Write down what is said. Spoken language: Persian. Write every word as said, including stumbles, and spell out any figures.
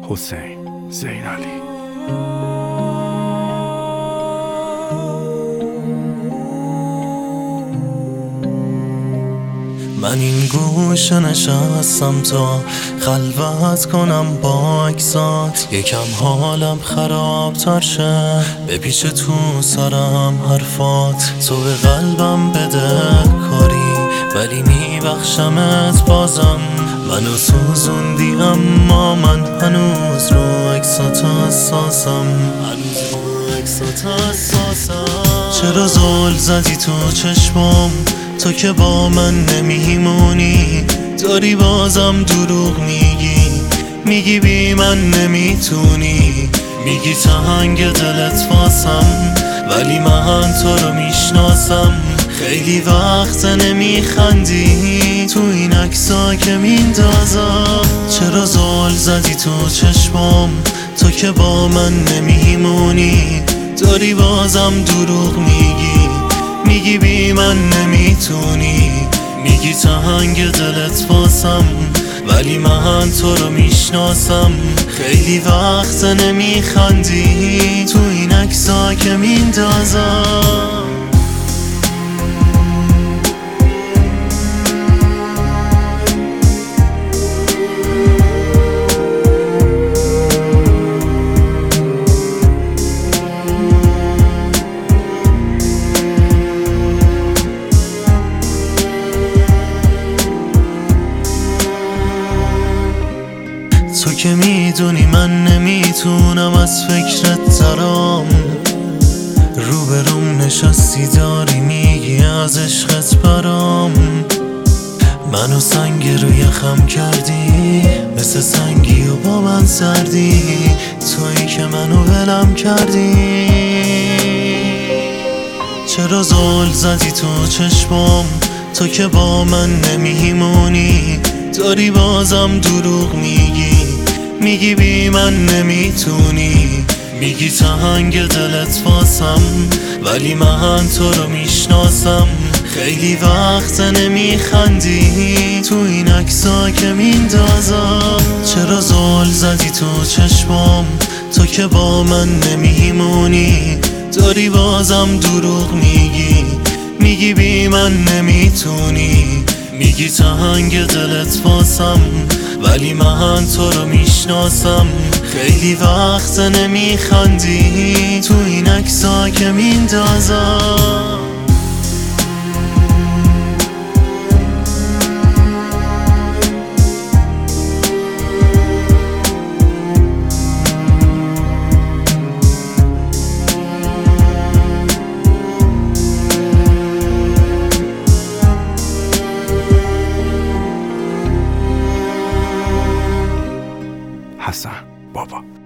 حسین زین علی. من این گوشه نشستم تا خلوت کنم با اکسات، یکم حالم خرابتر شه بپیچ تو سرم حرفات. تو به قلبم بده کاری ولی میبخشمت بازم. منو سوزوندی اما من هنوز رو اکسات حساسم، هنوز رو اکسات حساسم. چرا زل زدی تو چشمم تو که با من نمیمونی؟ داری بازم دروغ میگی، میگی بی من نمیتونی، میگی تنگ دلت واسم ولی من تو رو میشناسم. خیلی وقت نمیخندی تو این عکسا که میندازم. چرا زل زدی تو چشمم تو که با من نمیمونی؟ داری بازم دروغ میگی، میگی بی من نمیتونی، میگی تنگ دلت واسم ولی من تو رو میشناسم. خیلی وقت نمیخندی تو این عکسا که میندازم. تو که میدونی من نمیتونم از فکرت درام، روبروم نشستی داری میگی از عشقت برام. منو سنگ رو یخم کردی مثل سنگی و با من سردی، تویی که منو ولم کردی. چرا زل زدی تو چشمم تو که با من نمیمونی؟ داری بازم دروغ میگی، میگی بی من نمیتونی، میگی تنگ دلت واسم ولی من تو رو میشناسم. خیلی وقت نمیخندی تو این عکسا که میندازم. چرا زل زدی تو چشمم تو که با من نمیمونی؟ داری بازم دروغ میگی، میگی بی من نمیتونی، میگی تنگ دلت واسم ولی من تو رو میشناسم. خیلی وقت نمیخندی تو این عکسا که میندازم. حسن بابا.